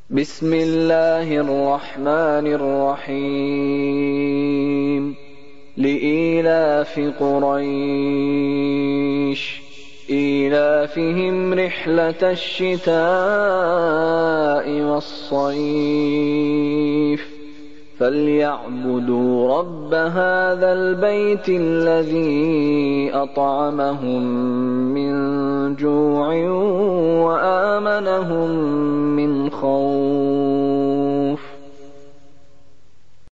بسم الله الرحمن الرحيم لإيلاف قريش إيلافهم رحلة الشتاء والصيف فليعبدوا رب هذا البيت الذي أطعمهم من جوع وآمنهم